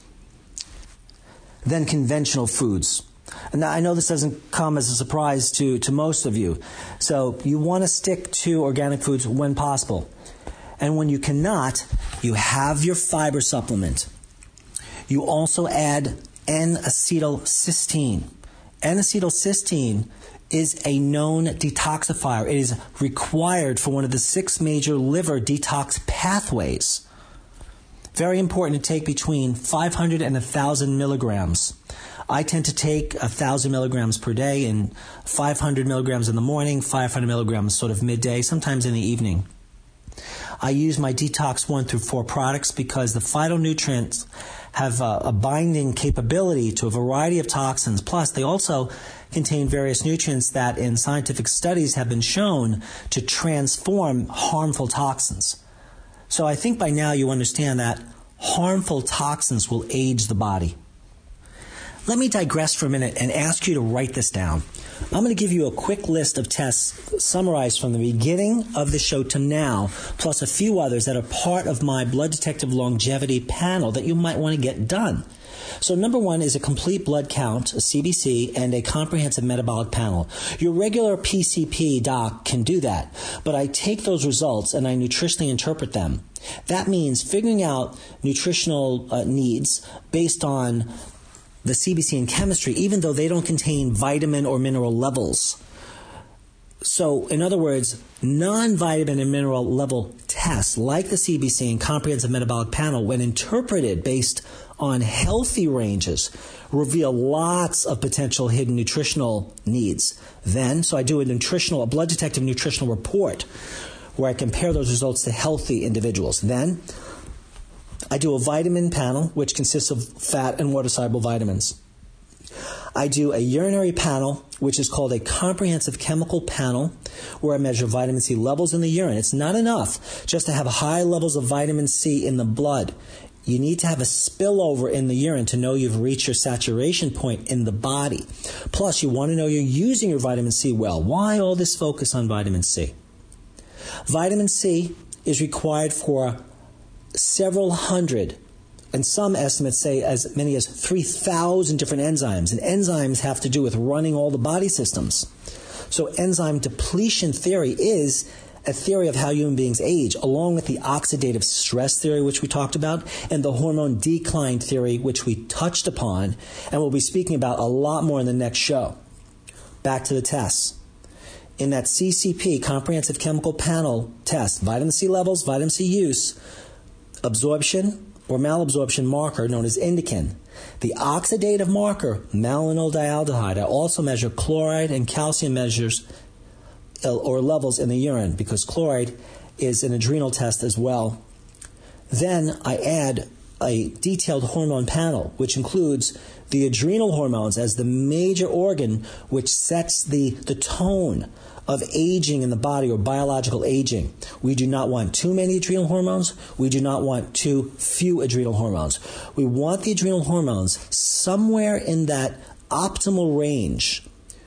than conventional foods. And I know this doesn't come as a surprise to, to most of you. So you want to stick to organic foods when possible. And when you cannot, you have your fiber supplement. You also add N-acetylcysteine. N-acetylcysteine is a known detoxifier. It is required for one of the six major liver detox pathways. Very important to take between five hundred and one thousand milligrams. I tend to take one thousand milligrams per day, and five hundred milligrams in the morning, five hundred milligrams sort of midday, sometimes in the evening. I use my Detox one through four products because the phytonutrients have a, a binding capability to a variety of toxins. Plus, they also contain various nutrients that in scientific studies have been shown to transform harmful toxins. So I think by now you understand that harmful toxins will age the body. Let me digress for a minute and ask you to write this down. I'm going to give you a quick list of tests summarized from the beginning of the show to now, plus a few others that are part of my Blood Detective Longevity panel that you might want to get done. So number one is a complete blood count, a C B C, and a comprehensive metabolic panel. Your regular P C P doc can do that, but I take those results and I nutritionally interpret them. That means figuring out nutritional uh, needs based on the C B C and chemistry, even though they don't contain vitamin or mineral levels. So, in other words, non-vitamin and mineral level tests like the C B C and comprehensive metabolic panel, when interpreted based on healthy ranges, reveal lots of potential hidden nutritional needs. Then, so I do a nutritional, a blood detective nutritional report where I compare those results to healthy individuals. Then, I do a vitamin panel, which consists of fat and water-soluble vitamins. I do a urinary panel, which is called a comprehensive chemical panel, where I measure vitamin C levels in the urine. It's not enough just to have high levels of vitamin C in the blood. You need to have a spillover in the urine to know you've reached your saturation point in the body. Plus, you want to know you're using your vitamin C well. Why all this focus on vitamin C? Vitamin C is required for several hundred, and some estimates say as many as three thousand different enzymes. And enzymes have to do with running all the body systems. So enzyme depletion theory is a theory of how human beings age, along with the oxidative stress theory, which we talked about, and the hormone decline theory, which we touched upon, and we'll be speaking about a lot more in the next show. Back to the tests. In that C C P, Comprehensive Chemical Panel test, vitamin C levels, vitamin C use, absorption or malabsorption marker known as indican. The oxidative marker, malonyl-dialdehyde. I also measure chloride and calcium measures or levels in the urine, because chloride is an adrenal test as well. Then I add a detailed hormone panel, which includes the adrenal hormones as the major organ which sets the, the tone of aging in the body or biological aging. We do not want too many adrenal hormones. We do not want too few adrenal hormones. We want the adrenal hormones somewhere in that optimal range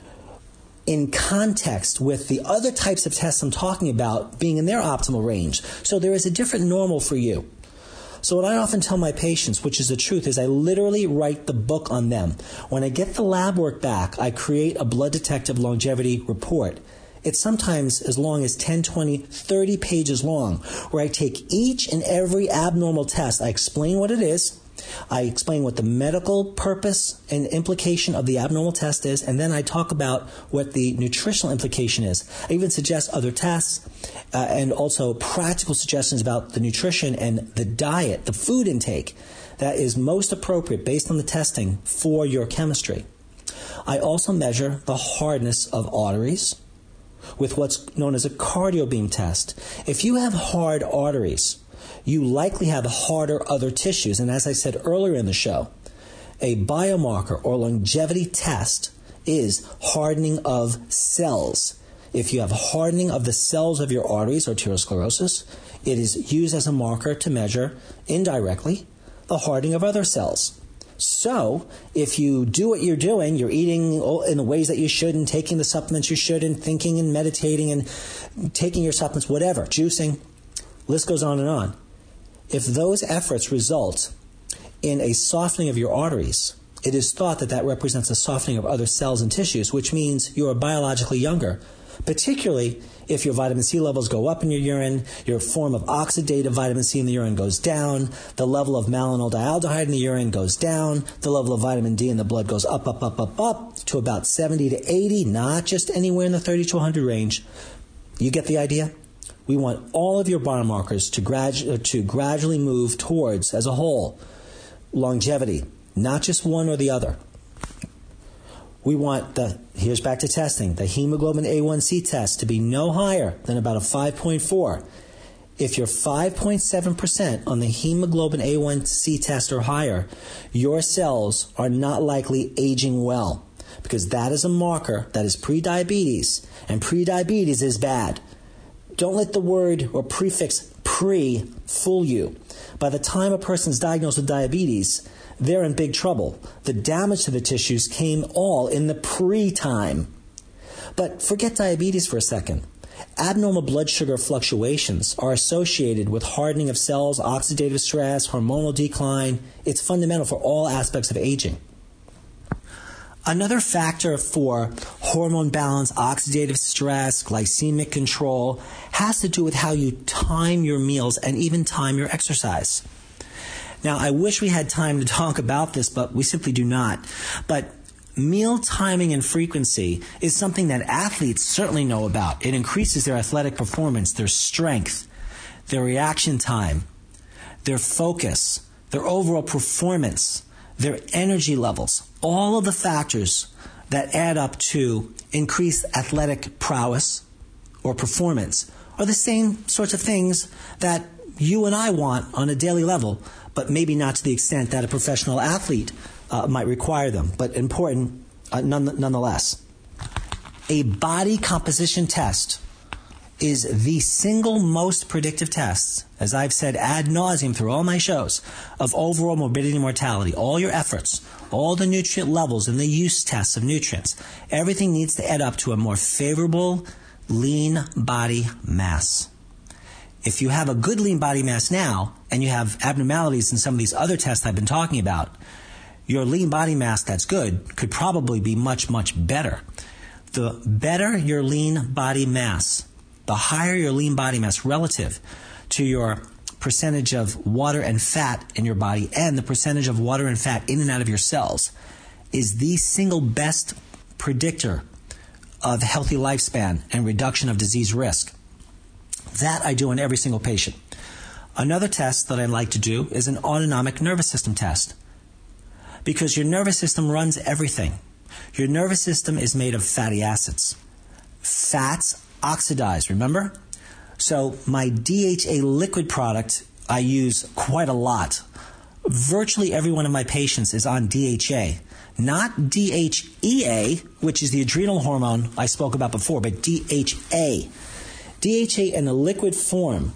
in context with the other types of tests I'm talking about being in their optimal range. So there is a different normal for you. So what I often tell my patients, which is the truth, is I literally write the book on them. When I get the lab work back, I create a blood detective longevity report. It's sometimes as long as ten, twenty, thirty pages long, where I take each and every abnormal test. I explain what it is. I explain what the medical purpose and implication of the abnormal test is, and then I talk about what the nutritional implication is. I even suggest other tests uh, and also practical suggestions about the nutrition and the diet, the food intake that is most appropriate based on the testing for your chemistry. I also measure the hardness of arteries with what's known as a cardiobeam test. If you have hard arteries, you likely have harder other tissues. And as I said earlier in the show, a biomarker or longevity test is hardening of cells. If you have hardening of the cells of your arteries, arteriosclerosis, it is used as a marker to measure indirectly the hardening of other cells. So if you do what you're doing, you're eating in the ways that you should and taking the supplements you should and thinking and meditating and taking your supplements, whatever, juicing, list goes on and on. If those efforts result in a softening of your arteries, it is thought that that represents a softening of other cells and tissues, which means you are biologically younger, particularly if your vitamin C levels go up in your urine, your form of oxidative vitamin C in the urine goes down, the level of malonyl-dialdehyde in the urine goes down, the level of vitamin D in the blood goes up, up, up, up, up, to about seventy to eighty, not just anywhere in the thirty to one hundred range. You get the idea? We want all of your biomarkers to, gradu- to gradually move towards, as a whole, longevity, not just one or the other. We want the, here's back to testing, the hemoglobin A one C test to be no higher than about a five point four. If you're five point seven percent on the hemoglobin A one C test or higher, your cells are not likely aging well, because that is a marker that is pre-diabetes, and pre-diabetes is bad. Don't let the word or prefix pre fool you. By the time a person's diagnosed with diabetes, they're in big trouble. The damage to the tissues came all in the pre-time. But forget diabetes for a second. Abnormal blood sugar fluctuations are associated with hardening of cells, oxidative stress, hormonal decline. It's fundamental for all aspects of aging. Another factor for hormone balance, oxidative stress, glycemic control has to do with how you time your meals and even time your exercise. Now, I wish we had time to talk about this, but we simply do not. But meal timing and frequency is something that athletes certainly know about. It increases their athletic performance, their strength, their reaction time, their focus, their overall performance, their energy levels, all of the factors that add up to increased athletic prowess or performance are the same sorts of things that you and I want on a daily level, but maybe not to the extent that a professional athlete uh, might require them, but important uh, none, nonetheless. A body composition test is the single most predictive test, as I've said ad nauseum through all my shows, of overall morbidity and mortality. All your efforts, all the nutrient levels and the use tests of nutrients, everything needs to add up to a more favorable lean body mass. If you have a good lean body mass now, and you have abnormalities in some of these other tests I've been talking about, your lean body mass that's good could probably be much, much better. The better your lean body mass, the higher your lean body mass relative to your percentage of water and fat in your body and the percentage of water and fat in and out of your cells, is the single best predictor of healthy lifespan and reduction of disease risk. That I do on every single patient. Another test that I like to do is an autonomic nervous system test, because your nervous system runs everything. Your nervous system is made of fatty acids. Fats oxidize, remember? So my D H A liquid product I use quite a lot virtually every one of my patients is on D H A. Not D H E A, which is the adrenal hormone I spoke about before, but D H A. D H A in a liquid form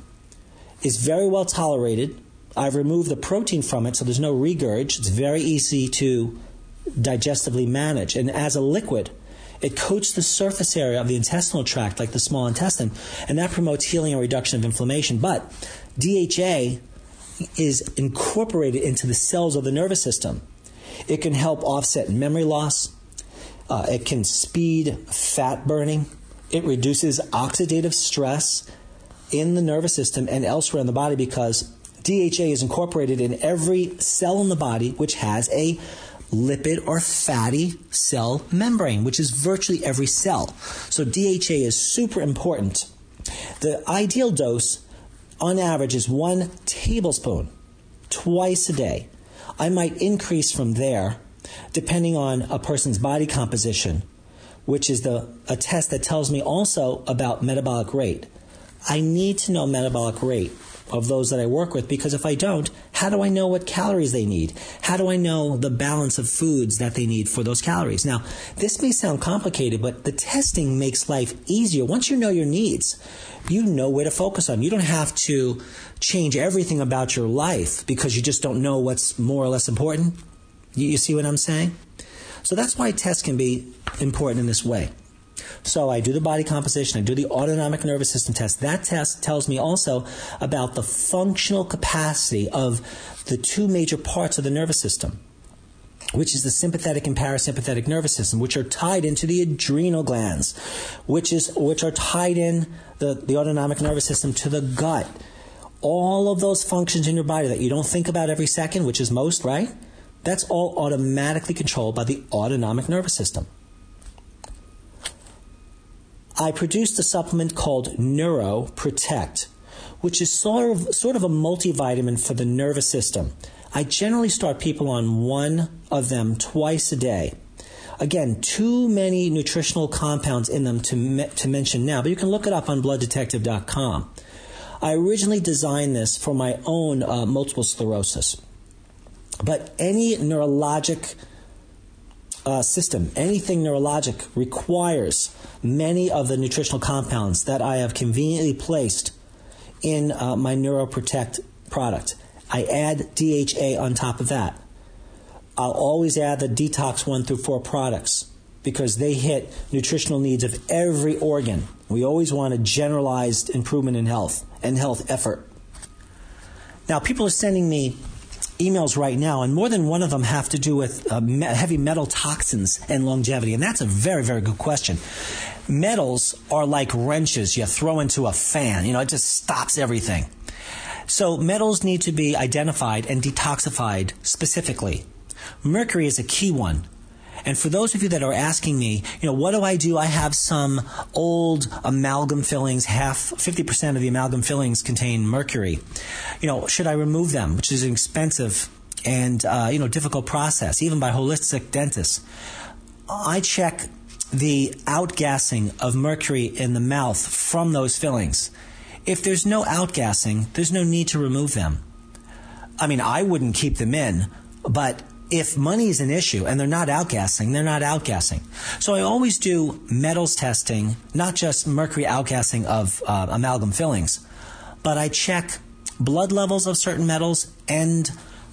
is very well tolerated. I've removed the protein from it, so there's no regurg. It's very easy to digestively manage. And as a liquid, it coats the surface area of the intestinal tract, like the small intestine, and that promotes healing and reduction of inflammation. But D H A is incorporated into the cells of the nervous system. It can help offset memory loss. Uh, it can speed fat burning. It reduces oxidative stress in the nervous system and elsewhere in the body because D H A is incorporated in every cell in the body which has a lipid or fatty cell membrane, which is virtually every cell. So D H A is super important. The ideal dose, on average, is one tablespoon twice a day. I might increase from there depending on a person's body composition, which is the a test that tells me also about metabolic rate. I need to know metabolic rate of those that I work with, because if I don't, how do I know what calories they need? How do I know the balance of foods that they need for those calories? Now, this may sound complicated, but the testing makes life easier. Once you know your needs, you know where to focus on. You don't have to change everything about your life because you just don't know what's more or less important. You, you see what I'm saying? So that's why tests can be important in this way. So I do the body composition, I do the autonomic nervous system test. That test tells me also about the functional capacity of the two major parts of the nervous system, which is the sympathetic and parasympathetic nervous system, which are tied into the adrenal glands, which is which are tied in the, the autonomic nervous system to the gut. All of those functions in your body that you don't think about every second, which is most, right? That's all automatically controlled by the autonomic nervous system. I produced a supplement called Neuro Protect, which is sort of, sort of a multivitamin for the nervous system. I generally start people on one of them twice a day. Again, too many nutritional compounds in them to, me- to mention now, but you can look it up on blood detective dot com. I originally designed this for my own uh, multiple sclerosis. But any neurologic uh, system, anything neurologic requires many of the nutritional compounds that I have conveniently placed in uh, my NeuroProtect product. I add D H A on top of that. I'll always add the Detox one through four products because they hit nutritional needs of every organ. We always want a generalized improvement in health and health effort. Now, people are sending me emails right now, and more than one of them have to do with uh, me- heavy metal toxins and longevity, and that's a very, very good question. Metals are like wrenches you throw into a fan. You know, it just stops everything. So metals need to be identified and detoxified specifically. Mercury is a key one. And for those of you that are asking me, you know, what do I do? I have some old amalgam fillings. Half, fifty percent of the amalgam fillings contain mercury. You know, should I remove them? Which is an expensive and, uh, you know, difficult process, even by holistic dentists. I check the outgassing of mercury in the mouth from those fillings. If there's no outgassing, there's no need to remove them. I mean, I wouldn't keep them in, but if money is an issue and they're not outgassing, they're not outgassing. So I always do metals testing, not just mercury outgassing of uh, amalgam fillings, but I check blood levels of certain metals and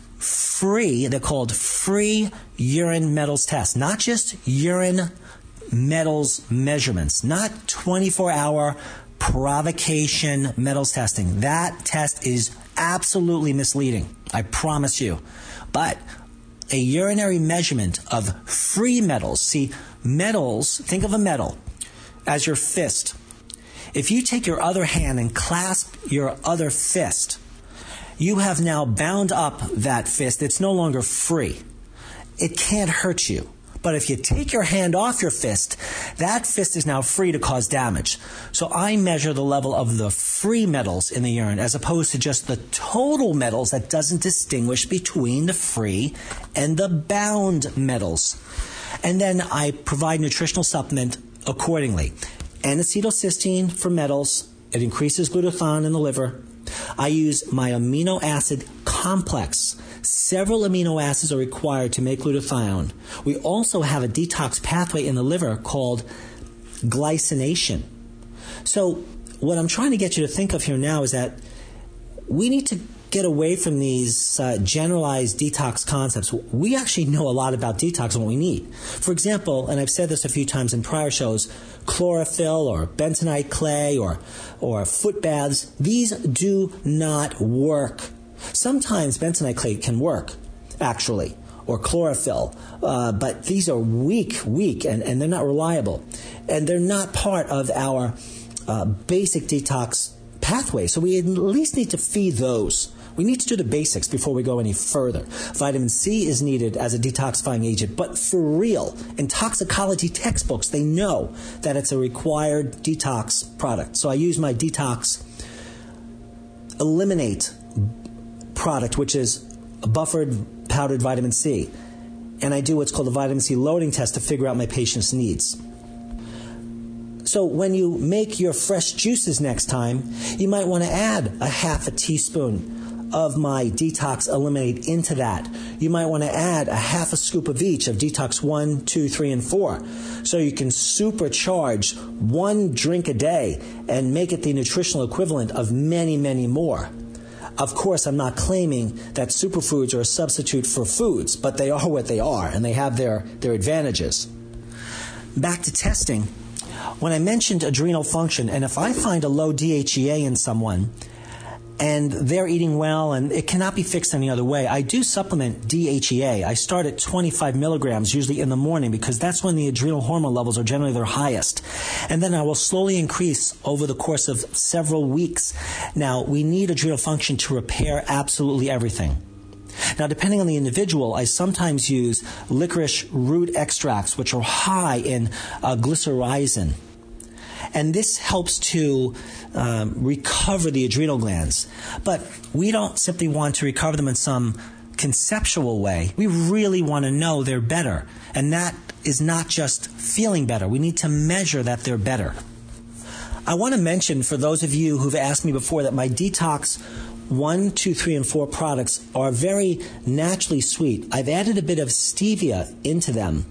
free, they're called free urine metals tests, not just urine metals measurements, not twenty-four hour provocation metals testing. That test is absolutely misleading, I promise you. But a urinary measurement of free metals. See, metals, think of a metal as your fist. If you take your other hand and clasp your other fist, you have now bound up that fist. It's no longer free. It can't hurt you. But if you take your hand off your fist, that fist is now free to cause damage. So I measure the level of the free metals in the urine as opposed to just the total metals that doesn't distinguish between the free and the bound metals. And then I provide nutritional supplement accordingly. N-acetylcysteine for metals. It increases glutathione in the liver. I use my amino acid complex. Several amino acids are required to make glutathione. We also have a detox pathway in the liver called glycination. So what I'm trying to get you to think of here now is that we need to get away from these uh, generalized detox concepts. We actually know a lot about detox and what we need. For example, and I've said this a few times in prior shows, chlorophyll or bentonite clay or, or foot baths, these do not work. Sometimes bentonite clay can work, actually, or chlorophyll, uh, but these are weak, weak, and, and they're not reliable. And they're not part of our uh, basic detox pathway. So we at least need to feed those. We need to do the basics before we go any further. Vitamin C is needed as a detoxifying agent, but for real, in toxicology textbooks, they know that it's a required detox product. So I use my Detox Eliminate product, which is a buffered powdered vitamin C. And I do what's called a vitamin C loading test to figure out my patient's needs. So when you make your fresh juices next time, you might want to add a half a teaspoon of my Detox Eliminate into that. You might want to add a half a scoop of each of Detox one, two, three, and four. So you can supercharge one drink a day and make it the nutritional equivalent of many, many more. Of course, I'm not claiming that superfoods are a substitute for foods, but they are what they are, and they have their, their advantages. Back to testing. When I mentioned adrenal function, and if I find a low D H E A in someone, and they're eating well, and it cannot be fixed any other way, I do supplement D H E A. I start at twenty-five milligrams, usually in the morning, because that's when the adrenal hormone levels are generally their highest. And then I will slowly increase over the course of several weeks. Now, we need adrenal function to repair absolutely everything. Now, depending on the individual, I sometimes use licorice root extracts, which are high in uh, glycyrrhizin. And this helps to um, recover the adrenal glands. But we don't simply want to recover them in some conceptual way. We really want to know they're better. And that is not just feeling better. We need to measure that they're better. I want to mention, for those of you who've asked me before, that my Detox one, two, three, and four products are very naturally sweet. I've added a bit of stevia into them,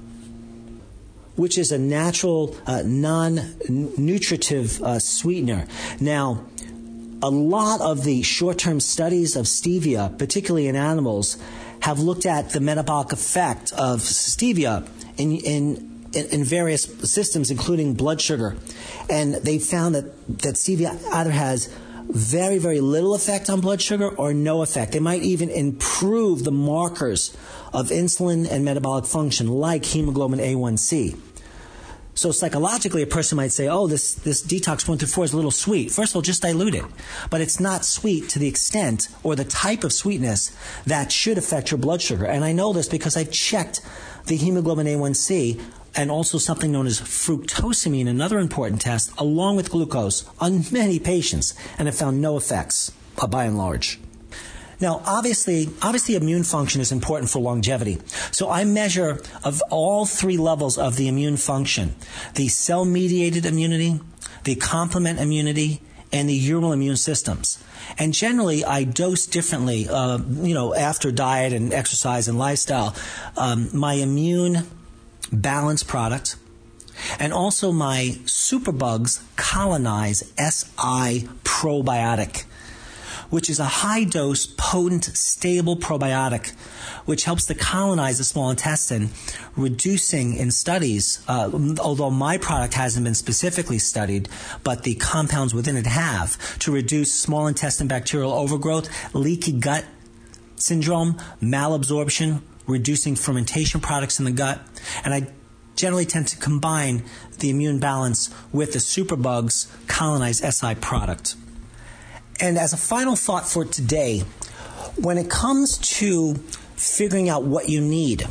which is a natural, uh, non-nutritive uh, sweetener. Now, a lot of the short-term studies of stevia, particularly in animals, have looked at the metabolic effect of stevia in, in, in various systems, including blood sugar. And they found that, that stevia either has very, very little effect on blood sugar or no effect. They might even improve the markers of insulin and metabolic function, like hemoglobin A one C. So psychologically, a person might say, oh, this, this Detox one through four is a little sweet. First of all, just dilute it. But it's not sweet to the extent or the type of sweetness that should affect your blood sugar. And I know this because I've checked the hemoglobin A one C and also something known as fructosamine, another important test, along with glucose on many patients, and have found no effects, by and large. Now, obviously, obviously immune function is important for longevity. So I measure of all three levels of the immune function: the cell-mediated immunity, the complement immunity, and the humoral immune systems. And generally, I dose differently, uh, you know, after diet and exercise and lifestyle. Um, my immune balance product, and also my Superbugs Colonize S I probiotic, which is a high-dose, potent, stable probiotic, which helps to colonize the small intestine, reducing in studies, uh, although my product hasn't been specifically studied, but the compounds within it have, to reduce small intestine bacterial overgrowth, leaky gut syndrome, malabsorption, reducing fermentation products in the gut. And I generally tend to combine the immune balance with the Superbugs Colonize S I product. And as a final thought for today, when it comes to figuring out what you need,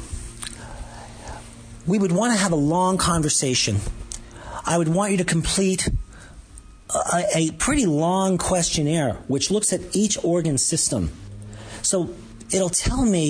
we would want to have a long conversation. I would want you to complete a, a pretty long questionnaire which looks at each organ system. So it'll tell me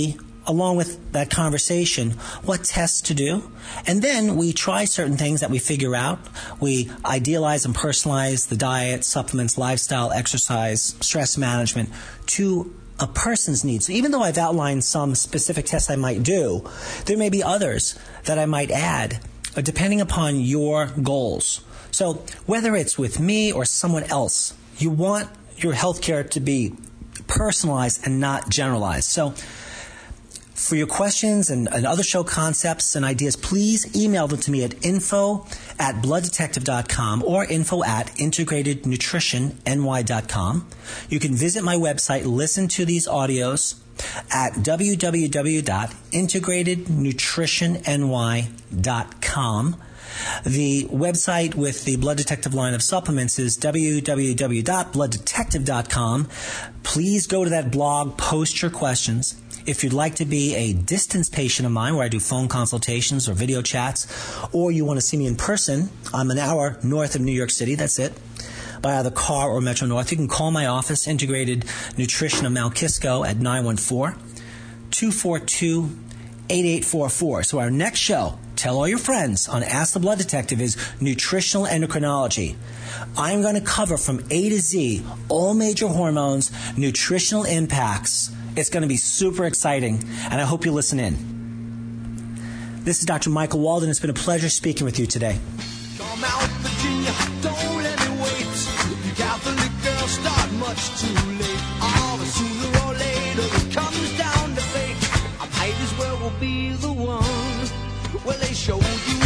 along with that conversation, what tests to do. And then we try certain things that we figure out. We idealize and personalize the diet, supplements, lifestyle, exercise, stress management to a person's needs. So even though I've outlined some specific tests I might do, there may be others that I might add, depending upon your goals. So whether it's with me or someone else, you want your healthcare to be personalized and not generalized. So for your questions and, and other show concepts and ideas, please email them to me at info at blood detective dot com or info at integrated nutrition n y dot com. You can visit my website, listen to these audios at w w w dot integrated nutrition n y dot com. The website with the Blood Detective line of supplements is w w w dot blood detective dot com. Please go to that blog, post your questions. If you'd like to be a distance patient of mine where I do phone consultations or video chats, or you want to see me in person, I'm an hour north of New York City, that's it, by either car or Metro North. You can call my office, Integrated Nutrition of Mount Kisco, at nine one four, two four two, eight eight four four. So our next show, tell all your friends, on Ask the Blood Detective is nutritional endocrinology. I'm going to cover from A to Z all major hormones, nutritional impacts. It's going to be super exciting, and I hope you listen in. This is Doctor Michael Walden. It's been a pleasure speaking with you today. Come out, Virginia, don't let me wait. You Catholic girls start much too late. All the sooner or later it comes down to fate. I might as well be the one. Well, they showed you